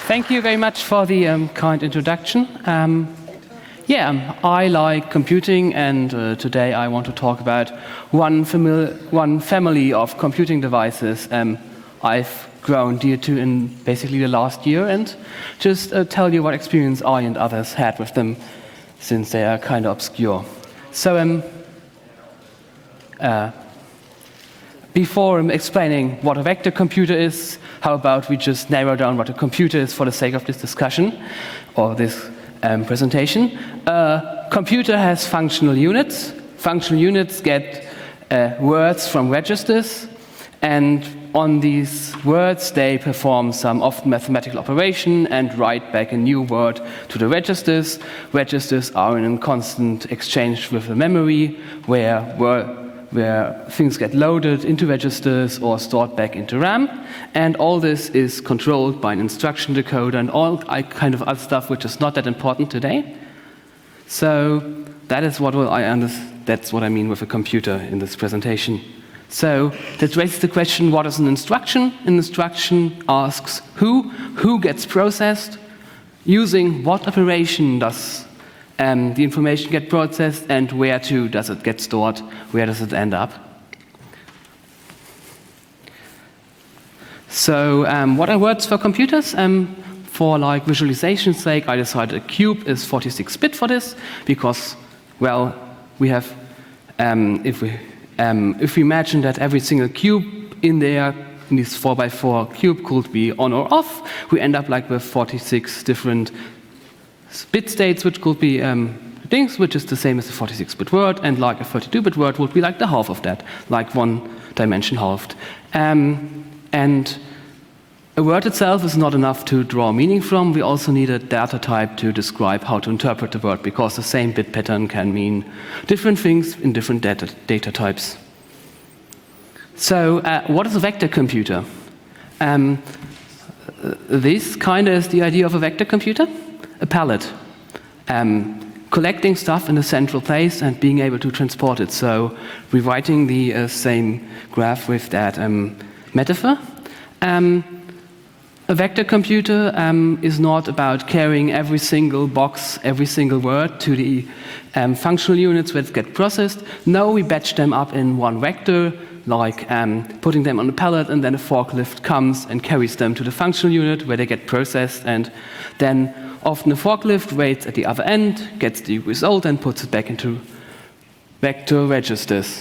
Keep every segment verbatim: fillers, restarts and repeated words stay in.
Thank you very much for the um, kind introduction. Um, yeah, um, I like computing, and uh, today I want to talk about one, famili one family of computing devices um, I've grown dear to in basically the last year, and just uh, tell you what experience I and others had with them, since they are kind of obscure. So, um, uh, before um, explaining what a vector computer is, how about we just narrow down what a computer is for the sake of this discussion or this um, presentation. A computer has functional units. Functional units get uh, words from registers, and on these words they perform some often mathematical operation and write back a new word to the registers. Registers are in constant exchange with the memory, where word where things get loaded into registers or stored back into RAM, and all this is controlled by an instruction decoder and all kind of other stuff which is not that important today. So that is what I understand. That's what I mean with a computer in this presentation. So that raises the question: what is an instruction? An instruction asks who who gets processed, using what operation does Um, the information get processed, and where to does it get stored, where does it end up. So um, what are words for computers? Um, for like visualization's sake, I decided a cube is forty-six bit for this, because, well, we have, um, if we um, if we imagine that every single cube in there, in this four by four cube, could be on or off, we end up like with forty-six different bit states, which could be um, things, which is the same as a forty-six bit word, and like a thirty-two bit word would be like the half of that, like one dimension halved. Um, and a word itself is not enough to draw meaning from. We also need a data type to describe how to interpret the word, because the same bit pattern can mean different things in different data, data types. So uh, what is a vector computer? Um, this kind of is the idea of a vector computer. A palette, um, collecting stuff in a central place and being able to transport it. So rewriting the uh, same graph with that um, metaphor. Um, a vector computer um, is not about carrying every single box, every single word to the um, functional units that get processed. No, we batch them up in one vector, like um, putting them on a pallet, and then a forklift comes and carries them to the functional unit where they get processed, and then often a forklift waits at the other end, gets the result, and puts it back into vector registers.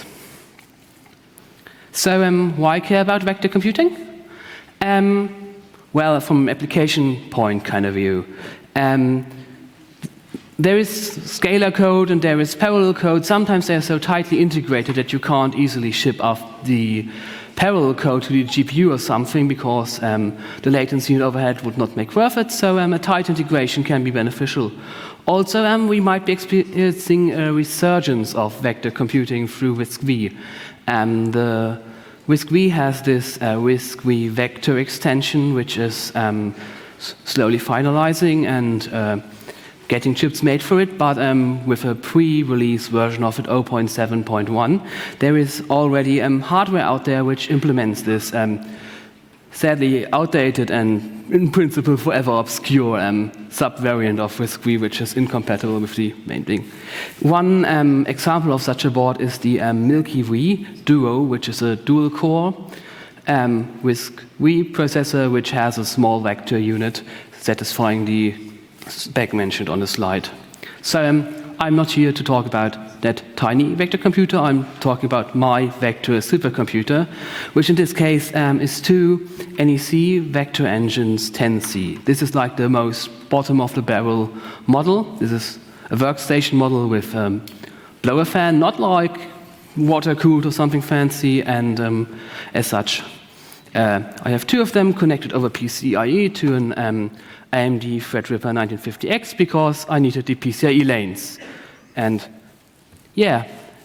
So um, why care about vector computing? Um, well, from an application point kind of view, um, there is scalar code and there is parallel code. Sometimes they are so tightly integrated that you can't easily ship off the parallel code to the G P U or something, because um, the latency and overhead would not make worth it. So um, a tight integration can be beneficial. Also, um, we might be experiencing a resurgence of vector computing through WISC-V. Um, the WISC-V has this uh, WISC-V vector extension, which is um, slowly finalizing and uh, getting chips made for it, but um, with a pre-release version of it, zero point seven point one, there is already um, hardware out there which implements this um, sadly outdated and in principle forever obscure um, subvariant of WISC-V, which is incompatible with the main thing. One um, example of such a board is the um, Milky Way Duo, which is a dual-core um, WISC-V processor, which has a small vector unit satisfying the spec mentioned on the slide. So um, I'm not here to talk about that tiny vector computer. I'm talking about my vector supercomputer, which in this case um, is two N E C vector engines ten C. This is like the most bottom of the barrel model. This is a workstation model with um, blower fan, not like water cooled or something fancy, and um, as such, uh, I have two of them connected over P C I E to an um, A M D Threadripper nineteen fifty X, because I needed the P C I E lanes. And yeah,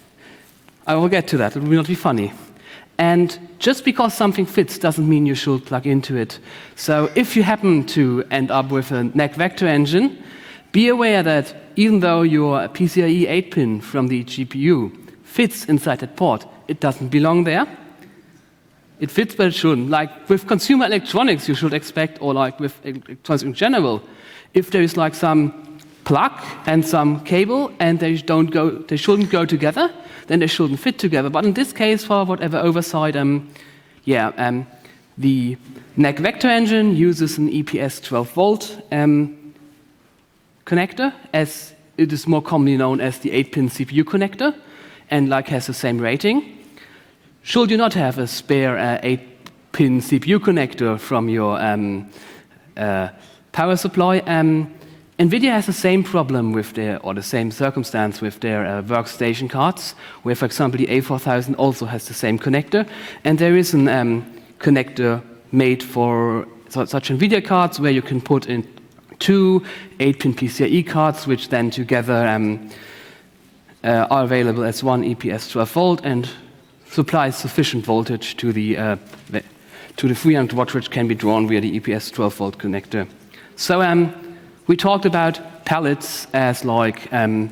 I will get to that. It will not be funny. And just because something fits doesn't mean you should plug into it. So if you happen to end up with a N E C vector engine, be aware that even though your P C I E eight pin from the G P U fits inside that port, it doesn't belong there. it fits, but it shouldn't. Like with consumer electronics, you should expect, or like with electronics in general, if there is like some plug and some cable and they don't go, they shouldn't go together, then they shouldn't fit together. But in this case, for whatever oversight, um, yeah, um, the N E C vector engine uses an E P S twelve volt um, connector, as it is more commonly known as the eight pin C P U connector, and like has the same rating. Should you not have a spare uh, eight pin C P U connector from your um, uh, power supply, um, NVIDIA has the same problem with their, or the same circumstance with their uh, workstation cards, where, for example, the A four thousand also has the same connector, and there is an um, connector made for such NVIDIA cards where you can put in two eight pin PCIe cards, which then together um, uh, are available as one E P S twelve volt and supplies sufficient voltage to the uh, to the three hundred watt, which can be drawn via the E P S twelve volt connector. So um, we talked about pallets as like um,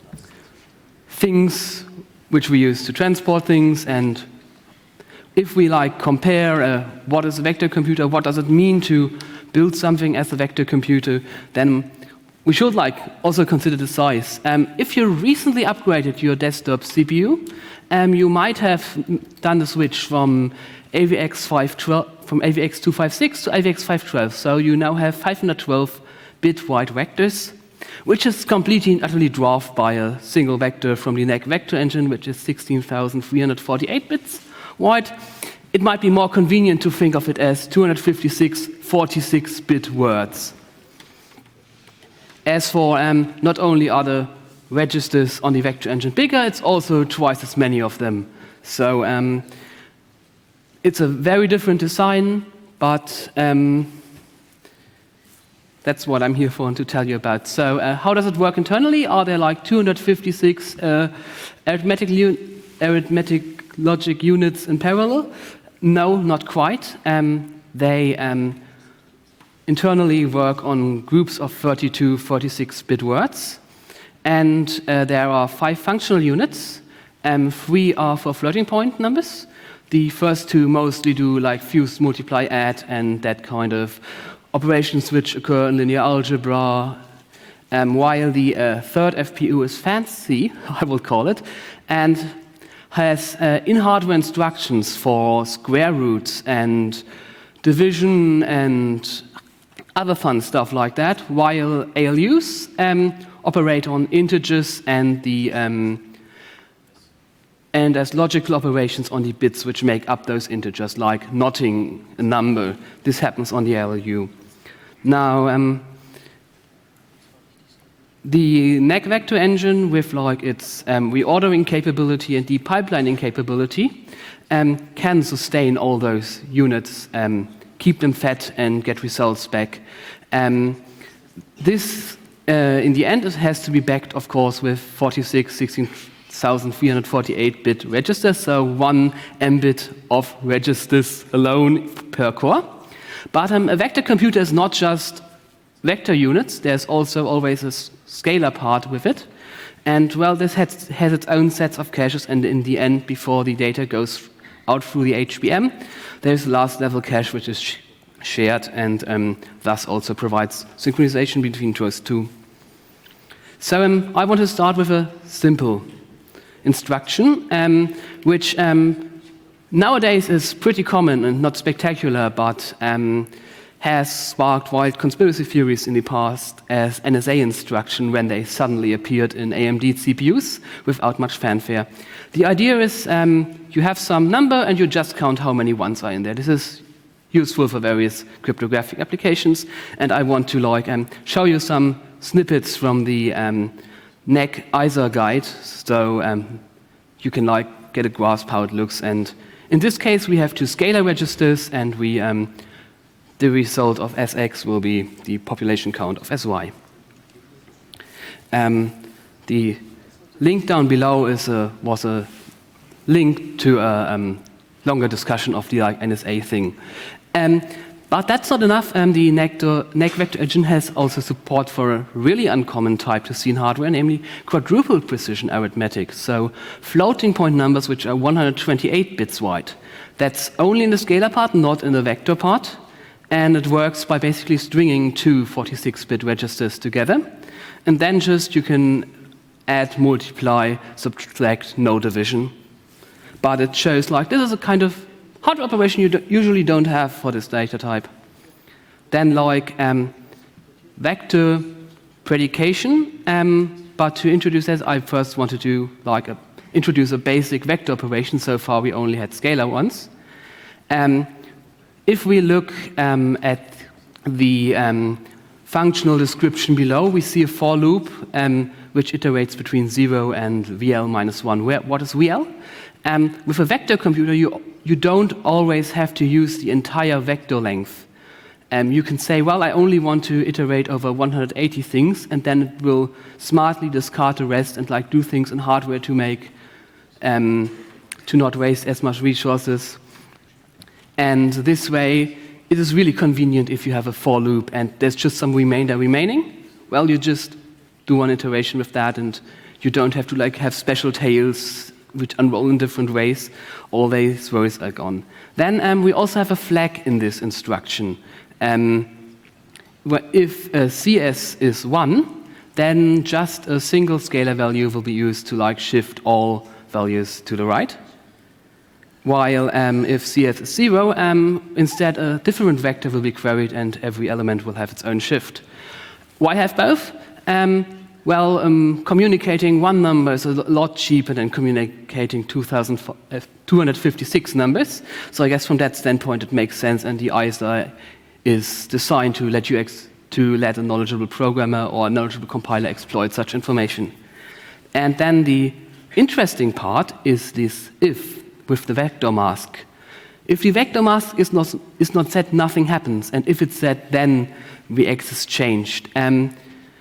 things which we use to transport things, and if we like compare uh, what is a vector computer, what does it mean to build something as a vector computer, then we should like also consider the size. Um, if you recently upgraded your desktop C P U, um, you might have done the switch from A V X five twelve from A V X two fifty-six to A V X five twelve. So you now have five hundred twelve bit wide vectors, which is completely and utterly dwarfed by a single vector from the N E C vector engine, which is sixteen thousand three hundred forty-eight bits wide. It might be more convenient to think of it as two hundred fifty-six forty-six bit words. As for um, not only are the registers on the vector engine bigger, it's also twice as many of them. So um, it's a very different design, but um, that's what I'm here for and to tell you about. So uh, how does it work internally? Are there like two hundred fifty-six uh, arithmetic, arithmetic logic units in parallel? No, not quite. Um, they um, internally work on groups of thirty-two forty-six bit words. And uh, there are five functional units. Um, three are for floating point numbers. The first two mostly do like fuse, multiply, add, and that kind of operations which occur in linear algebra. Um, while the uh, third F P U is fancy, I will call it, and has uh, in-hardware instructions for square roots and division and other fun stuff like that, while A L Us um, operate on integers and the um, and as logical operations on the bits which make up those integers, like knotting a number. This happens on the A L U. Now, um, the N E C vector engine with like its um, reordering capability and depipelining capability um, can sustain all those units, um, keep them fed and get results back. Um, this, uh, in the end, it has to be backed, of course, with forty-six, sixteen thousand three hundred forty-eight bit registers, so one M bit of registers alone per core. But um, a vector computer is not just vector units, there's also always a scalar part with it. And well, this has, has its own sets of caches, and in the end, before the data goes out through the H B M, there's a last level cache which is sh shared and um, thus also provides synchronization between those two. So um, I want to start with a simple instruction, um, which um, nowadays is pretty common and not spectacular, but um, has sparked wild conspiracy theories in the past as N S A instruction when they suddenly appeared in A M D C P Us without much fanfare. The idea is um, you have some number and you just count how many ones are in there. This is useful for various cryptographic applications, and I want to like um, show you some snippets from the um, N E C I S A guide, so um, you can like get a grasp how it looks. And in this case, we have two scalar registers, and we um, the result of S X will be the population count of S Y. Um, the link down below is a, was a link to a um, longer discussion of the like, N S A thing. Um, But that's not enough. Um, the N E C vector engine has also support for a really uncommon type to see in hardware, namely quadruple precision arithmetic. So floating point numbers which are one hundred twenty-eight bits wide. That's only in the scalar part, not in the vector part. And it works by basically stringing two forty-six bit registers together. And then just you can add, multiply, subtract, no division. But it shows like this is a kind of hardware operation you do usually don't have for this data type. Then like um, vector predication, um, but to introduce this, I first want to do like a, introduce a basic vector operation. So far we only had scalar ones. Um, if we look um, at the um, functional description below, we see a for loop um, which iterates between zero and V L minus one. Where, what is V L? Um, with a vector computer, you, you don't always have to use the entire vector length. Um, you can say, well, I only want to iterate over one hundred eighty things, and then it will smartly discard the rest and like do things in hardware to make, um, to not waste as much resources. And this way, it is really convenient if you have a for loop and there's just some remainder remaining. Well, you just do one iteration with that, and you don't have to like have special tails which unroll in different ways. All these worries are gone. Then um, we also have a flag in this instruction. Um, if uh, C S is one, then just a single scalar value will be used to like shift all values to the right. While um, if C S is zero, um, instead a different vector will be queried and every element will have its own shift. Why have both? Um, Well, um, communicating one number is a lot cheaper than communicating two hundred fifty-six numbers. So I guess from that standpoint it makes sense, and the I S I is designed to let you ex to let a knowledgeable programmer or a knowledgeable compiler exploit such information. And then the interesting part is this if with the vector mask. If the vector mask is not is not set, nothing happens, and if it's set, then the X is changed. Um,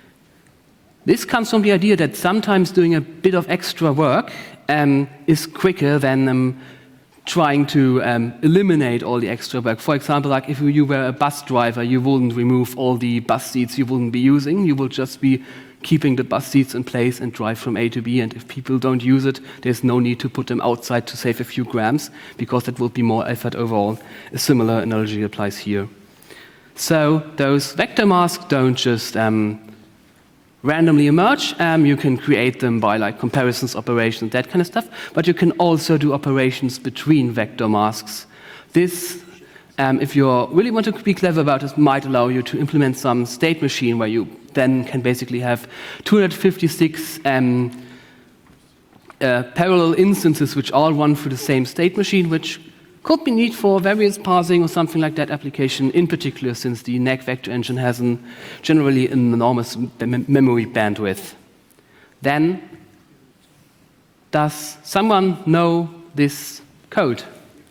This comes from the idea that sometimes doing a bit of extra work um, is quicker than um, trying to um, eliminate all the extra work. For example, like if you were a bus driver, you wouldn't remove all the bus seats you wouldn't be using. You will just be keeping the bus seats in place and drive from A to B. And if people don't use it, there's no need to put them outside to save a few grams, because that will be more effort overall. A similar analogy applies here. So those vector masks don't just um, randomly emerge. Um, you can create them by like comparisons, operations, that kind of stuff, but you can also do operations between vector masks. This, um, if you really want to be clever about it, might allow you to implement some state machine where you then can basically have two hundred fifty-six um, uh, parallel instances which all run through the same state machine, which could be neat for various parsing or something like that application, in particular since the N E C vector engine has an, generally an enormous mem memory bandwidth. Then, does someone know this code?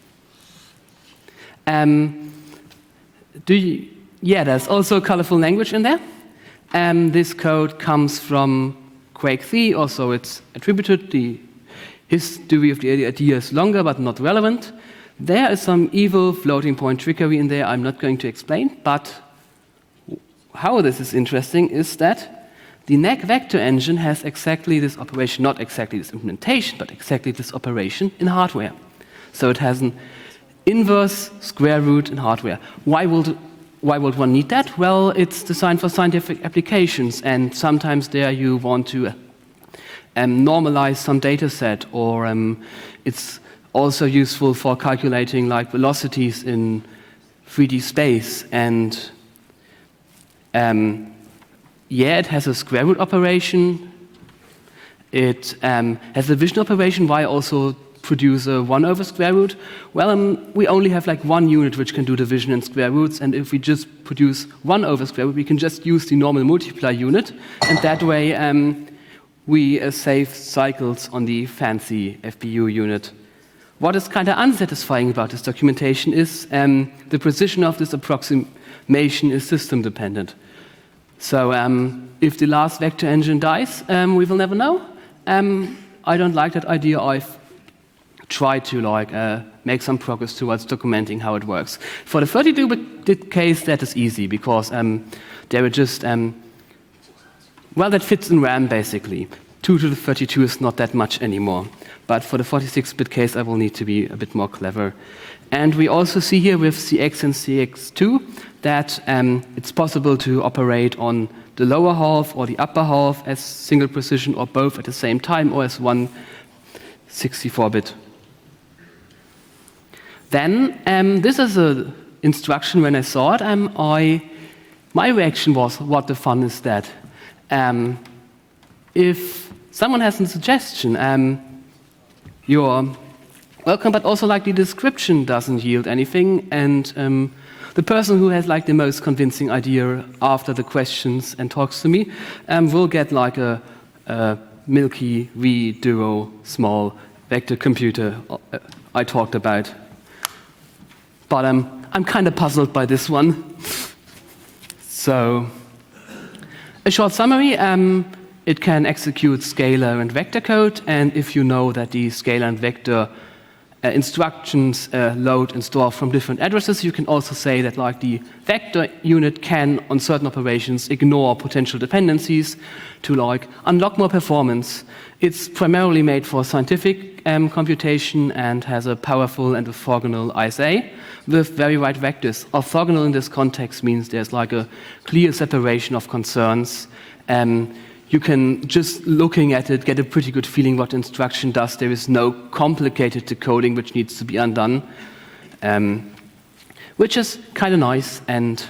Um, do you, yeah, there's also a colorful language in there. Um, this code comes from Quake three, also it's attributed. The history of the idea is longer but not relevant. There is some evil floating point trickery in there I'm not going to explain, but how this is interesting is that the N E C vector engine has exactly this operation, not exactly this implementation, but exactly this operation in hardware. So it has an inverse square root in hardware. Why would, why would one need that? Well, it's designed for scientific applications, and sometimes there you want to um, normalize some data set, or um, it's also useful for calculating like velocities in three D space. And um, yeah, it has a square root operation. It um, has a division operation. Why also produce a one over square root? Well, um, we only have like one unit which can do division in square roots, and if we just produce one over square root, we can just use the normal multiply unit, and that way um, we uh, save cycles on the fancy F P U unit. What is kind of unsatisfying about this documentation is um, the precision of this approximation is system dependent. So um, if the last vector engine dies, um, we will never know. Um, I don't like that idea. I've try to like uh, make some progress towards documenting how it works. For the thirty-two bit case, that is easy because um, they were just, um, well, that fits in RAM basically. two to the thirty-two is not that much anymore. But for the forty-six bit case, I will need to be a bit more clever. And we also see here with C X and C X two that um, it's possible to operate on the lower half or the upper half as single precision or both at the same time or as one sixty-four bit. Then, um, this is an instruction when I saw it, um, I, my reaction was, what the fun is that? Um, if someone has a suggestion, um, you're welcome, but also like the description doesn't yield anything, and um, the person who has like the most convincing idea after the questions and talks to me um, will get like a, a Milky V Duo small vector computer I talked about. But um, I'm kind of puzzled by this one. So, a short summary, um, it can execute scalar and vector code, and if you know that the scalar and vector uh, instructions uh, load and store from different addresses, you can also say that like the vector unit can, on certain operations, ignore potential dependencies to like unlock more performance. It's primarily made for scientific um, computation and has a powerful and orthogonal I S A with very wide vectors. Orthogonal in this context means there's like a clear separation of concerns. Um, you can, just looking at it, get a pretty good feeling what the instruction does. There is no complicated decoding which needs to be undone, um, which is kind of nice. And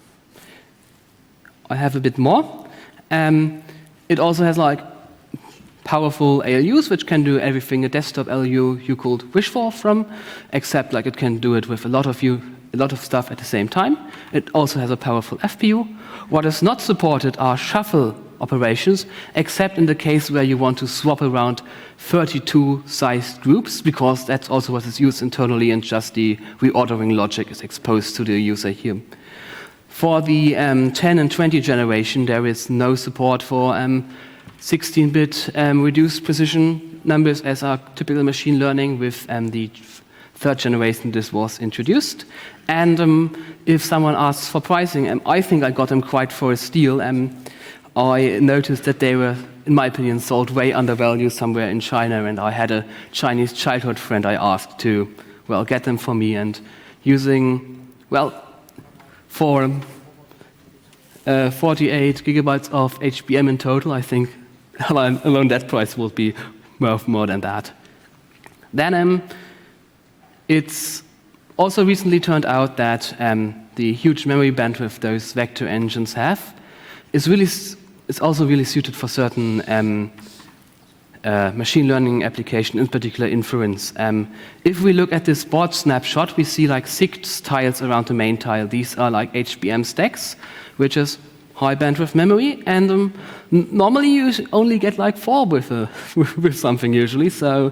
I have a bit more. Um, it also has like powerful A L Us, which can do everything a desktop L U you could wish for from, except like it can do it with a lot of you, a lot of stuff at the same time. It also has a powerful F P U. What is not supported are shuffle operations, except in the case where you want to swap around thirty-two sized groups, because that's also what is used internally, and just the reordering logic is exposed to the user here. For the um, ten and twenty generation, there is no support for um, sixteen bit um, reduced precision numbers as are typical machine learning. With um, the third generation, this was introduced. And um, if someone asks for pricing, um, I think I got them quite for a steal. Um, I noticed that they were, in my opinion, sold way undervalued somewhere in China, and I had a Chinese childhood friend I asked to, well, get them for me, and using, well, for uh, forty-eight gigabytes of H B M in total, I think alone that price will be worth more than that. Then um, it's also recently turned out that um, the huge memory bandwidth those vector engines have is really is also really suited for certain um, uh, machine learning application, in particular inference. Um, if we look at this board snapshot, we see like six tiles around the main tile. These are like H B M stacks, which is high bandwidth memory, and um, n normally you only get like four with, a, with something usually. So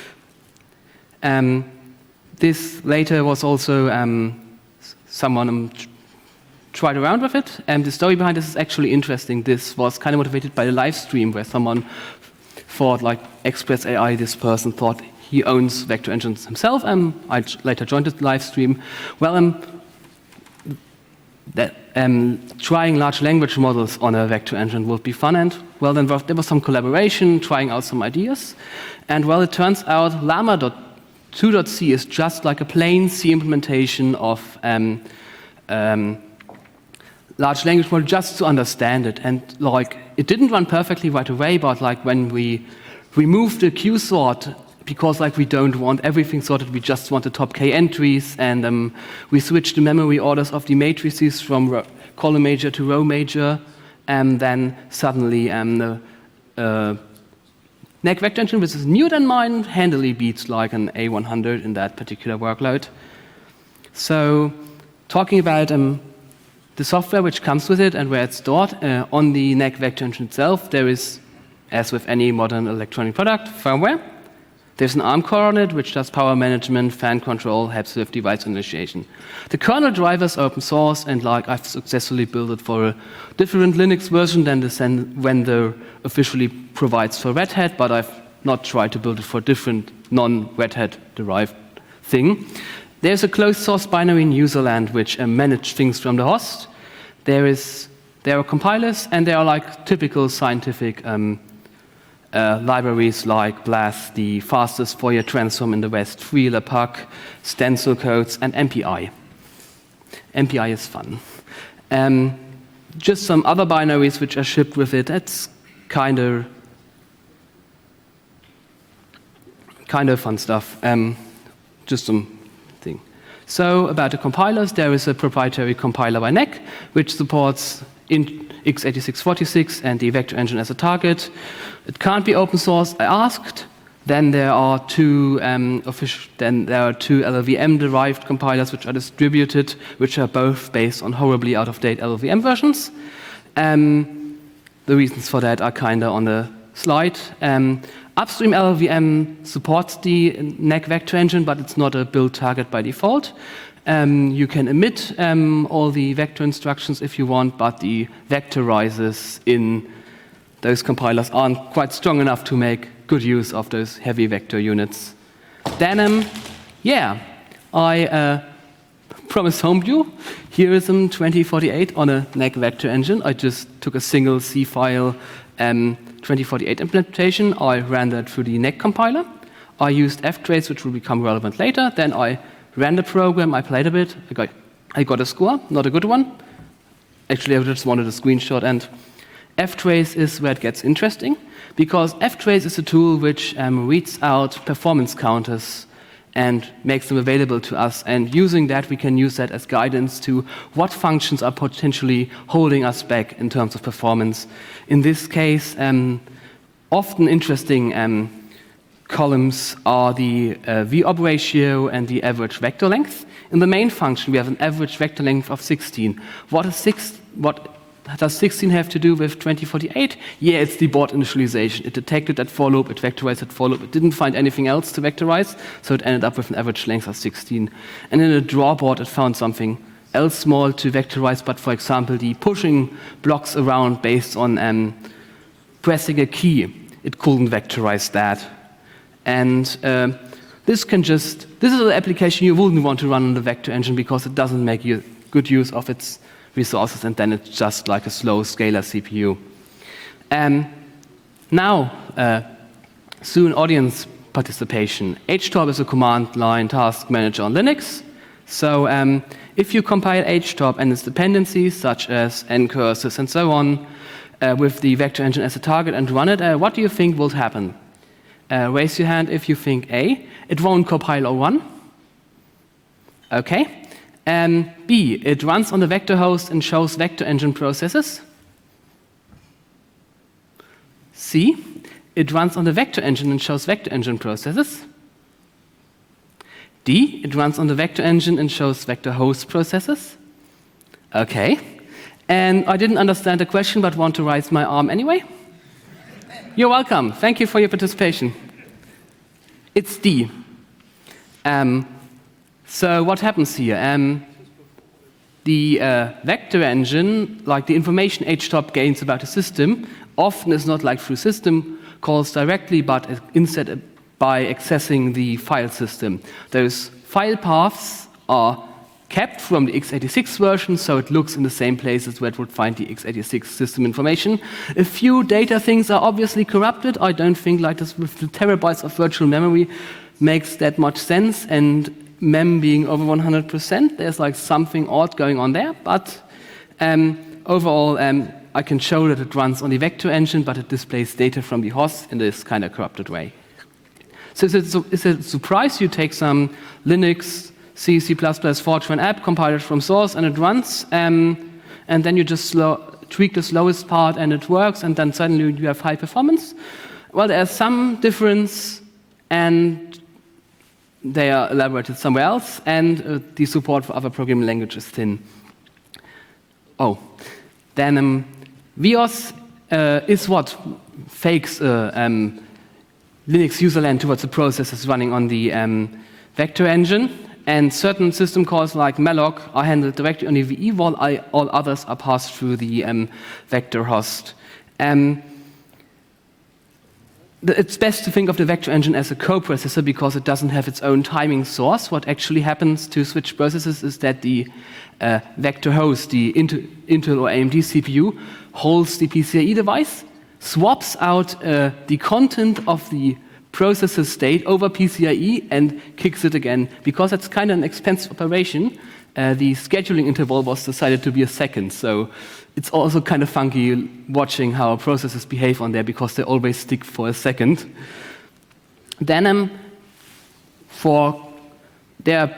um, this later was also um, someone um, tried around with it, and the story behind this is actually interesting. This was kind of motivated by the live stream where someone thought, like Express A I, this person thought he owns vector engines himself, and I later joined the live stream. Well, um, that um, trying large language models on a vector engine would be fun, and well, then there was some collaboration, trying out some ideas, and well, it turns out Llama two dot c is just like a plain C implementation of um, um, large language model, just to understand it. And like, it didn't run perfectly right away, but like when we removed the queue sort, because like we don't want everything sorted, we just want the top k entries, and um, we switched the memory orders of the matrices from column major to row major, and then suddenly um, the uh, N E C vector engine, which is newer than mine, handily beats like an A one hundred in that particular workload. So talking about um, the software which comes with it and where it's stored, uh, on the N E C vector engine itself, there is, as with any modern electronic product, firmware. There's an ARM core on it, which does power management, fan control, helps with device initiation. The kernel driver is open source, and like I've successfully built it for a different Linux version than the vendor officially provides for Red Hat, but I've not try to build it for a different non-Red Hat derived thing. There's a closed source binary in userland which uh, manage things from the host. There is there are compilers, and there are like typical scientific um, uh, libraries like BLAS, the fastest Fourier transform in the West, Fourier-Lepac, stencil codes, and M P I. M P I is fun. Um, just some other binaries which are shipped with it. That's kind of kind of fun stuff. Um, just some thing. So about the compilers, there is a proprietary compiler by N E C, which supports in x eighty-six forty-six and the vector engine as a target. It can't be open source, I asked. Then there are two um, official. Then there are two L L V M-derived compilers which are distributed, which are both based on horribly out-of-date L L V M versions. Um, the reasons for that are kind of on the slide. Um, upstream L L V M supports the N E C vector engine, but it's not a build target by default. Um, you can emit um, all the vector instructions if you want, but the vectorizers in those compilers aren't quite strong enough to make good use of those heavy vector units. Then, um, yeah, I uh, promised Homebrew. Here is um, twenty forty-eight on a N E C vector engine. I just took a single C file um, twenty forty-eight implementation. I ran that through the N E C compiler. I used ftrace, which will become relevant later. Then I ran the program. I played a bit. I got, I got a score, not a good one. Actually, I just wanted a screenshot. And ftrace is where it gets interesting, because ftrace is a tool which um, reads out performance counters and makes them available to us. And using that, we can use that as guidance to what functions are potentially holding us back in terms of performance. In this case, um, often interesting um, columns are the uh, V O B ratio and the average vector length. In the main function, we have an average vector length of sixteen. What is six? What does sixteen have to do with twenty forty-eight? Yeah, it's the board initialization. It detected that for loop, it vectorized that for loop. It didn't find anything else to vectorize, so it ended up with an average length of sixteen. And in a drawboard, it found something else small to vectorize, but for example, the pushing blocks around based on um, pressing a key, it couldn't vectorize that. And uh, this can just, this is an application you wouldn't want to run on the vector engine because it doesn't make you good use of its resources, and then it's just like a slow scalar C P U. Um, now, uh, soon audience participation. H T O P is a command line task manager on Linux. So um, if you compile H T O P and its dependencies, such as ncurses and so on, uh, with the vector engine as a target and run it, uh, what do you think will happen? Uh, raise your hand if you think A, it won't compile O one. Okay. Um, B, it runs on the vector host and shows vector engine processes. C, it runs on the vector engine and shows vector engine processes. D, it runs on the vector engine and shows vector host processes. Okay. And I didn't understand the question, but want to raise my arm anyway. You're welcome. Thank you for your participation. It's D. Um, so what happens here? Um, the uh, vector engine, like the information H T O P gains about the system, often is not like through system calls directly, but instead by accessing the file system. Those file paths are kept from the x eighty-six version, so it looks in the same places where it would find the x eighty-six system information. A few data things are obviously corrupted. I don't think like this with the terabytes of virtual memory makes that much sense, and mem being over one hundred percent, there's like something odd going on there, but um, overall um, I can show that it runs on the vector engine, but it displays data from the host in this kind of corrupted way. So is it, is it a surprise you take some Linux C, C++, Fortran app, compile it from source, and it runs, um, and then you just slow, tweak the slowest part, and it works, and then suddenly you have high performance? Well, there's some difference, and they are elaborated somewhere else, and uh, the support for other programming languages is thin. Oh, then um, VIOS uh, is what fakes uh, um, Linux userland towards the processes running on the um, vector engine. And certain system calls like malloc are handled directly on the V E, while I, all others are passed through the um, vector host. Um, it's best to think of the vector engine as a coprocessor because it doesn't have its own timing source. What actually happens to switch processes is that the uh, vector host, the Intel or A M D C P U, holds the P C I E device, swaps out uh, the content of the processor state over P C I E and kicks it again. Because it's kind of an expensive operation, uh, the scheduling interval was decided to be a second. So it's also kind of funky watching how processors behave on there because they always stick for a second. Then um, for there,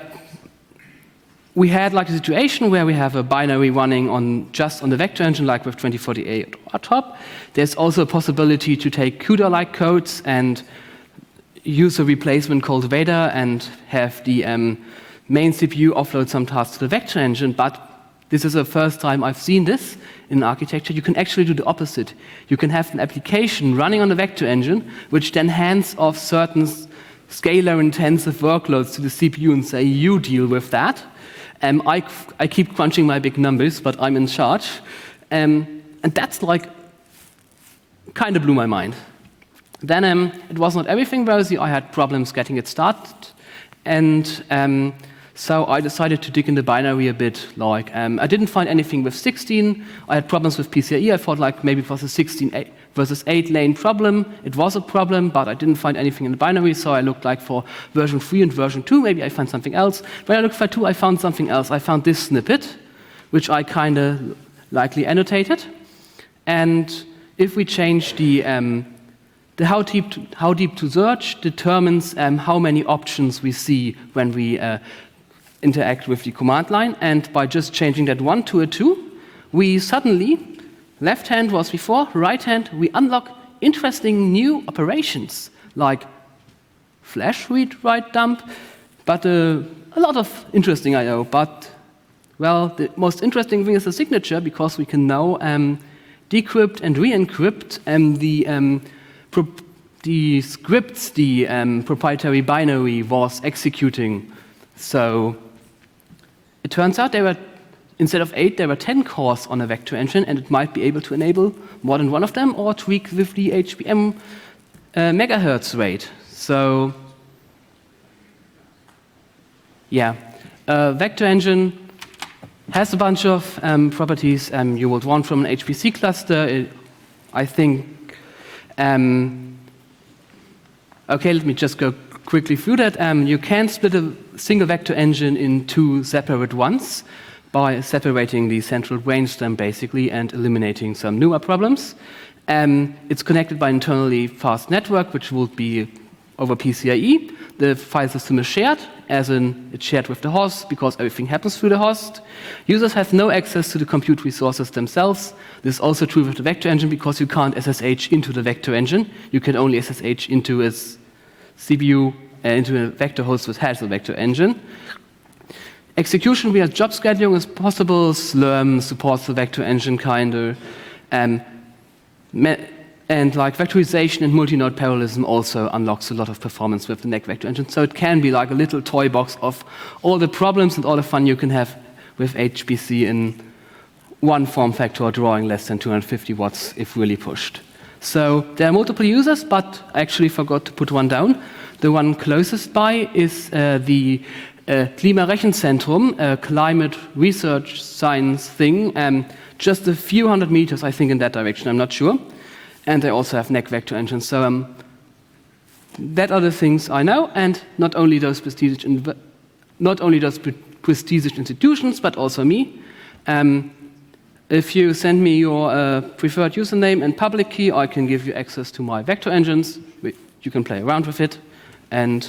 we had like a situation where we have a binary running on just on the vector engine, like with twenty forty-eight on top. There's also a possibility to take CUDA-like codes and use a replacement called Vader and have the um, main C P U offload some tasks to the vector engine, but this is the first time I've seen this in architecture. You can actually do the opposite. You can have an application running on the vector engine, which then hands off certain scalar-intensive workloads to the C P U and say, you deal with that. Um, I, I keep crunching my big numbers, but I'm in charge. Um, and that's like, kind of blew my mind. Then um, it was not everything rosy. I had problems getting it started. And um, so I decided to dig in the binary a bit. Like um, I didn't find anything with sixteen. I had problems with P C I E. I thought like maybe it was a sixteen versus eight lane problem. It was a problem, but I didn't find anything in the binary. So I looked like for version three and version two. Maybe I found something else. When I looked for two, I found something else. I found this snippet, which I kind of likely annotated. And if we change the um, the how deep to, how deep to search determines um, how many options we see when we uh, interact with the command line, and by just changing that one to a two, we suddenly, left hand was before, right hand, we unlock interesting new operations, like flash read, write, dump, but uh, a lot of interesting I O. But, well, the most interesting thing is the signature, because we can now um, decrypt and re-encrypt um, the, um, the scripts the um, proprietary binary was executing. So it turns out there were, instead of eight, there were ten cores on a vector engine, and it might be able to enable more than one of them or tweak with the H B M uh, megahertz rate. So, yeah, a vector engine has a bunch of um, properties um, you would want from an H P C cluster. It, I think, um, okay, let me just go quickly through that. Um, you can split a single vector engine in two separate ones by separating the central brainstem basically and eliminating some newer problems. Um, it's connected by internally fast network, which will be over P C I E. The file system is shared, as in it's shared with the host because everything happens through the host. Users have no access to the compute resources themselves. This is also true with the vector engine because you can't S S H into the vector engine. You can only S S H into its C P U, uh, into a vector host which has a vector engine. Execution via job scheduling is possible. Slurm supports the vector engine kind of. Um, and like vectorization and multi-node parallelism also unlocks a lot of performance with the N E C vector engine. So it can be like a little toy box of all the problems and all the fun you can have with H P C in one form factor, drawing less than two hundred fifty watts if really pushed. So there are multiple users, but I actually forgot to put one down. The one closest by is uh, the uh, Klimarechenzentrum, a climate research science thing, um, just a few hundred meters, I think, in that direction, I'm not sure. And they also have N E C vector engines. So um, that are the things I know, and not only those prestigious, not only those pre prestigious institutions, but also me. Um, If you send me your uh, preferred username and public key, I can give you access to my vector engines. You can play around with it. And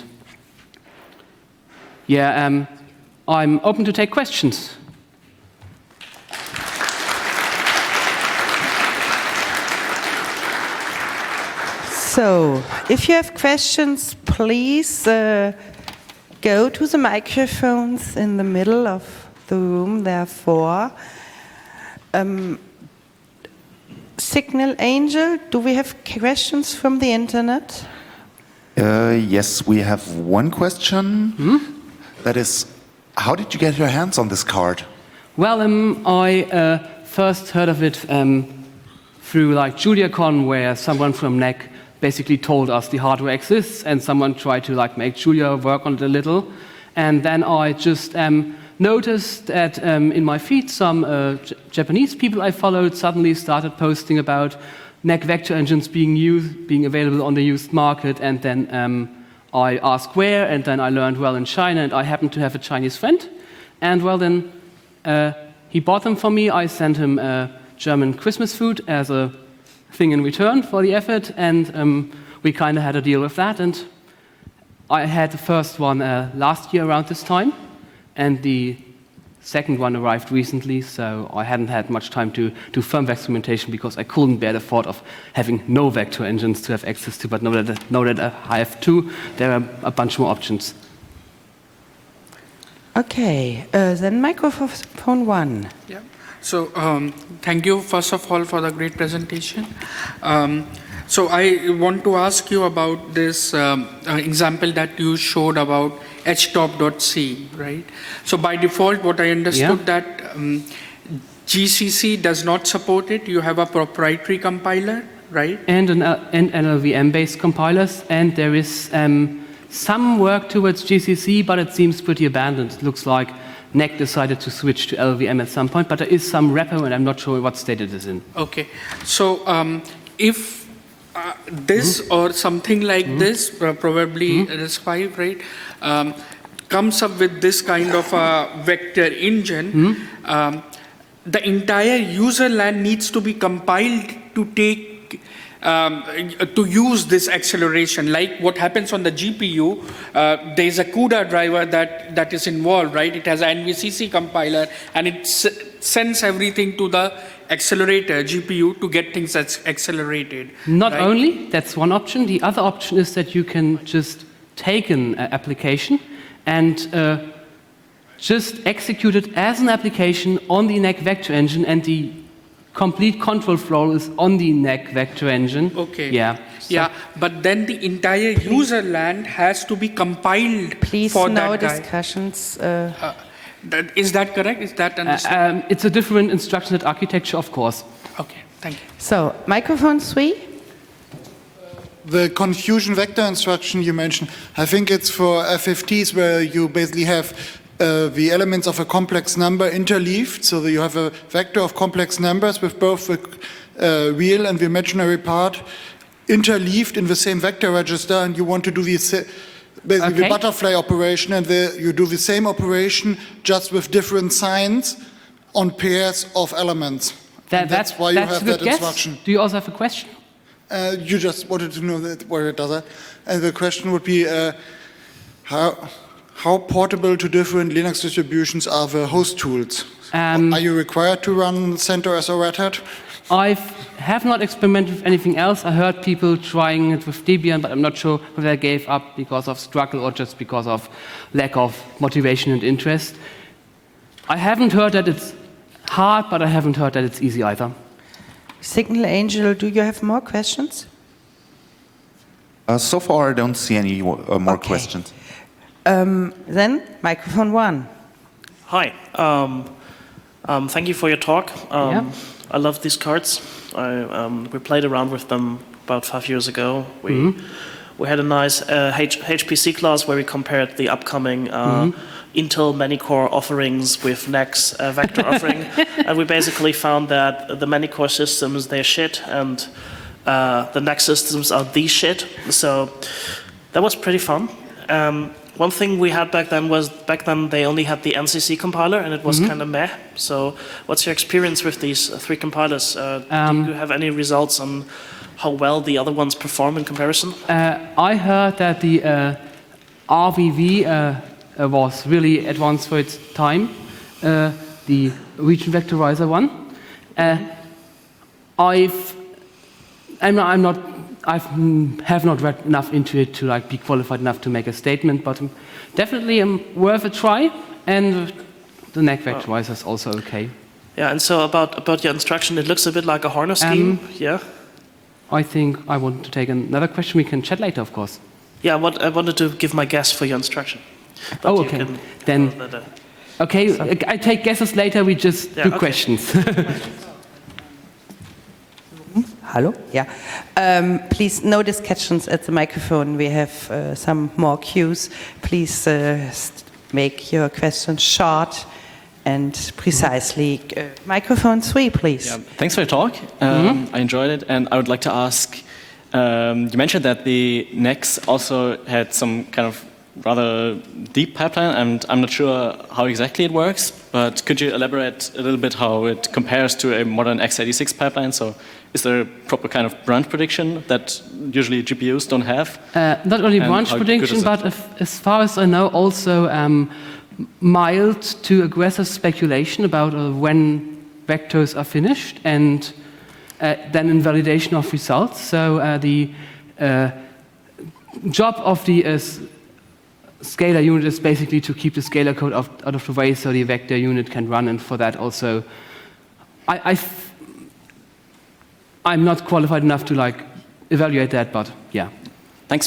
yeah, um, I'm open to take questions. So, if you have questions, please uh, go to the microphones in the middle of the room, therefore. Um, Signal Angel, do we have questions from the internet? Uh, yes, we have one question. Hmm? That is, how did you get your hands on this card? Well, um, I uh, first heard of it um, through like JuliaCon, where someone from N E C basically told us the hardware exists, and someone tried to like make Julia work on it a little. And then I just um, noticed that um, in my feed, some uh, J Japanese people I followed suddenly started posting about N E C vector engines being used, being available on the used market, and then um, I asked where, and then I learned, well, in China, and I happened to have a Chinese friend, and well, then uh, he bought them for me. I sent him uh, German Christmas food as a thing in return for the effort, and um, we kind of had a deal with that, and I had the first one uh, last year around this time, and the second one arrived recently, so I hadn't had much time to do firmware experimentation because I couldn't bear the thought of having no vector engines to have access to, but now that, now that I have two, there are a bunch more options. Okay, uh, then microphone one. Yeah. So um, thank you first of all for the great presentation. Um, so I want to ask you about this um, uh, example that you showed about H top dot C, right? So by default, what I understood Yeah. that um, G C C does not support it. You have a proprietary compiler, right? And an, uh, and L L V M-based compilers, and there is um, some work towards G C C, but it seems pretty abandoned. It looks like N E C decided to switch to L L V M at some point, but there is some repo, and I'm not sure what state it is in. Okay. So um, if uh, this mm-hmm. or something like mm-hmm. this, uh, probably mm-hmm. R I S C V, right, um, comes up with this kind of a vector engine, mm-hmm. um, the entire user land needs to be compiled to take Um, to use this acceleration, like what happens on the G P U. Uh, there's a CUDA driver that, that is involved, right? It has an N V C C compiler, and it s sends everything to the accelerator, G P U, to get things accelerated. Not right? only, that's one option. The other option is that you can just take an uh, application and uh, just execute it as an application on the N E C vector engine, and the complete control flow is on the N E C vector engine. Okay. Yeah. So yeah, but then the entire user land has to be compiled Please for no that guy. discussions. Uh, Uh, that, is that correct? Is that uh, understood? um, it's a different instruction set architecture, of course. Okay, thank you. so, microphone three. The confusion vector instruction you mentioned, I think it's for F F Ts where you basically have uh, the elements of a complex number interleaved, so that you have a vector of complex numbers with both the uh, real and the imaginary part interleaved in the same vector register, and you want to do the, basically Okay. the butterfly operation, and the, you do the same operation just with different signs on pairs of elements. That, And that's that- why you that's have a good that guess. instruction. Do you also have a question? Uh, you just wanted to know that where it does that. And the question would be, uh, how, how portable to different Linux distributions are the host tools? Um, are you required to run CentOS or Red Hat? I have not experimented with anything else. I heard people trying it with Debian, but I'm not sure whether they gave up because of struggle or just because of lack of motivation and interest. I haven't heard that it's hard, but I haven't heard that it's easy either. Signal Angel, do you have more questions? Uh, so far, I don't see any uh, more Okay. questions. Um, then, microphone one. Hi. Um, um, thank you for your talk. Um, Yeah. I love these cards. I, um, we played around with them about five years ago. We Mm-hmm. we had a nice uh, H HPC class where we compared the upcoming uh, Mm-hmm. Intel many-core offerings with N E C's uh, vector offering, and we basically found that the many-core systems, they're shit, and uh, the N E C systems are the shit. So that was pretty fun. Um, One thing we had back then was, back then they only had the N C C compiler, and it was Mm-hmm. kind of meh. So what's your experience with these uh, three compilers? Uh, Um, do you have any results on how well the other ones perform in comparison? Uh, I heard that the uh, R V V uh, uh, was really advanced for its time, uh, the region vectorizer one. Uh, I've, I'm not, I'm not I have not read enough into it to like be qualified enough to make a statement, but um, definitely um, worth a try. And the N E C vectorizer is also okay. Yeah, and so about, about your instruction, it looks a bit like a Horner scheme, Um, yeah? I think I want to take another question. We can chat later, of course. Yeah, what, I wanted to give my guess for your instruction. But Oh, you okay. can- Then- uh, the- Okay, I take guesses later. We just Yeah, do okay. questions. Hello? Yeah. Um, please, no discussions at the microphone. We have uh, some more cues. Please uh, st- make your questions short and precisely. Uh, microphone three, please. Yeah, thanks for your talk. Um, I enjoyed it, and I would like to ask, um, you mentioned that the Nex also had some kind of rather deep pipeline, and I'm not sure how exactly it works, but could you elaborate a little bit how it compares to a modern x eighty-six pipeline? So is there a proper kind of branch prediction that usually G P Us don't have? Uh, not only And branch how good prediction, is it? but if, as far as I know, also um, mild to aggressive speculation about uh, when vectors are finished, and uh, then invalidation of results. So uh, the uh, job of the uh, s- scalar unit is basically to keep the scalar code out, out of the way so the vector unit can run, and for that also, I, I f- I'm not qualified enough to like evaluate that, but yeah. Thanks.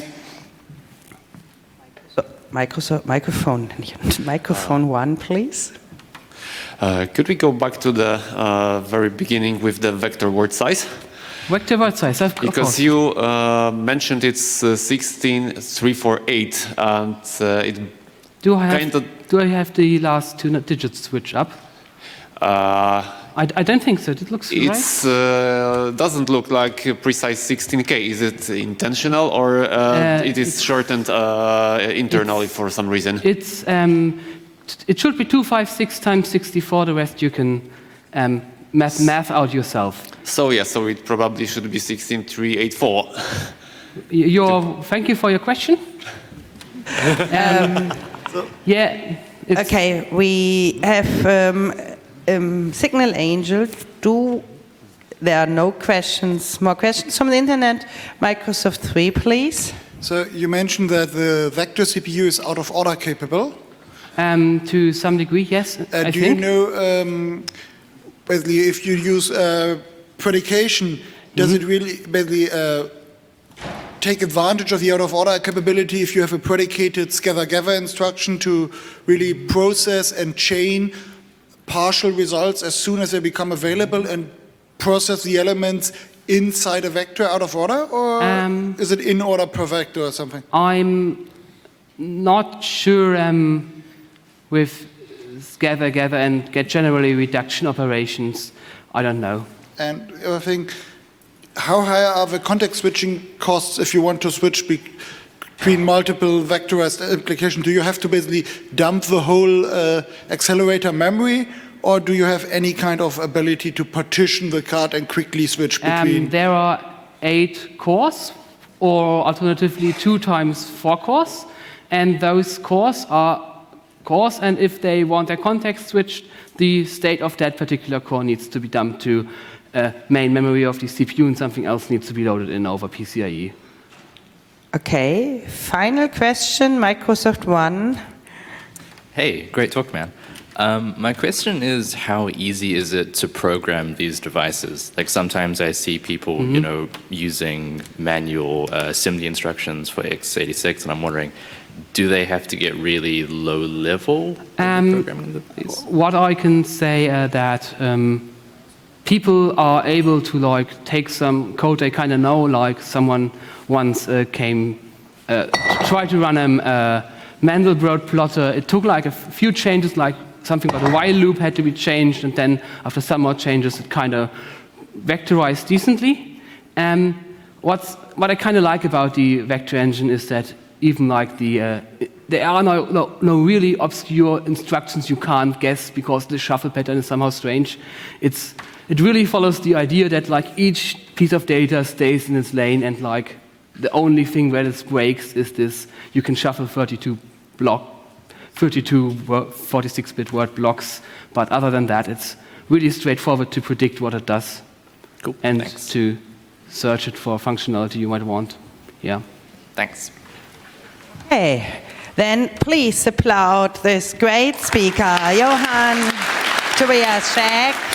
Microsoft, microphone, microphone one, please. Uh, could we go back to the uh, very beginning with the vector word size? Vector word size, of, of Because course. you uh, mentioned it's uh, sixteen three four eight, and uh, it Do I have, kind of do I have the last two digits switch up? uh, I, I don't think so. It looks right. it's uh, doesn't look like a precise sixteen K. Is it intentional, or uh, Uh, it is shortened uh, internally it's- for some reason? It's um, t- it should be two five six times sixty-four. The rest you can um, math, math out yourself. So yeah, so it probably should be sixteen three eight four. Y- Your, thank you for your question. um, yeah. It's, Okay, we have um, um, Signal Angel. Do there are no questions? More questions from the internet? Microsoft three, please. So you mentioned that the vector C P U is out of order capable. Um, to some degree, yes. Uh, I do think. you know, um, basically, if you use uh, predication, does Mm-hmm. it really basically uh, take advantage of the out of order capability if you have a predicated scatter-gather instruction to really process and chain partial results as soon as they become available and process the elements inside a vector out of order, or Um, is it in order per vector or something? I'm not sure um, with gather, gather, and get generally reduction operations. I don't know. And I think, how high are the context switching costs if you want to switch be- between multiple vectorized applications? Do you have to basically dump the whole uh, accelerator memory, or do you have any kind of ability to partition the card and quickly switch between? Um, there are eight cores, or alternatively two times four cores, and those cores are cores, and if they want their context switched, the state of that particular core needs to be dumped to uh, main memory of the C P U, and something else needs to be loaded in over P C I E. Okay, final question, Microsoft one. Hey, great talk, man. Um, my question is, how easy is it to program these devices? Like sometimes I see people, you know, using manual uh, assembly instructions for x eighty-six, and I'm wondering, do they have to get really low level Um, programming these? What I can say uh, that um, people are able to like take some code they kind of know, like someone once uh, came uh, tried to run a um, uh, Mandelbrot plotter. It took like a f- few changes, like something about a while loop had to be changed, and then after some more changes, it kind of vectorized decently. Um, what's what I kind of like about the vector engine is that even like the uh, there are no, no no really obscure instructions you can't guess because the shuffle pattern is somehow strange. It's it really follows the idea that like each piece of data stays in its lane, and like the only thing where this breaks is this: you can shuffle thirty-two block, thirty-two forty-six bit word blocks, but other than that, it's really straightforward to predict what it does, Cool, and thanks. to search it for functionality you might want. Yeah. Thanks. Okay, then please applaud this great speaker, Johann Tobias Schäck.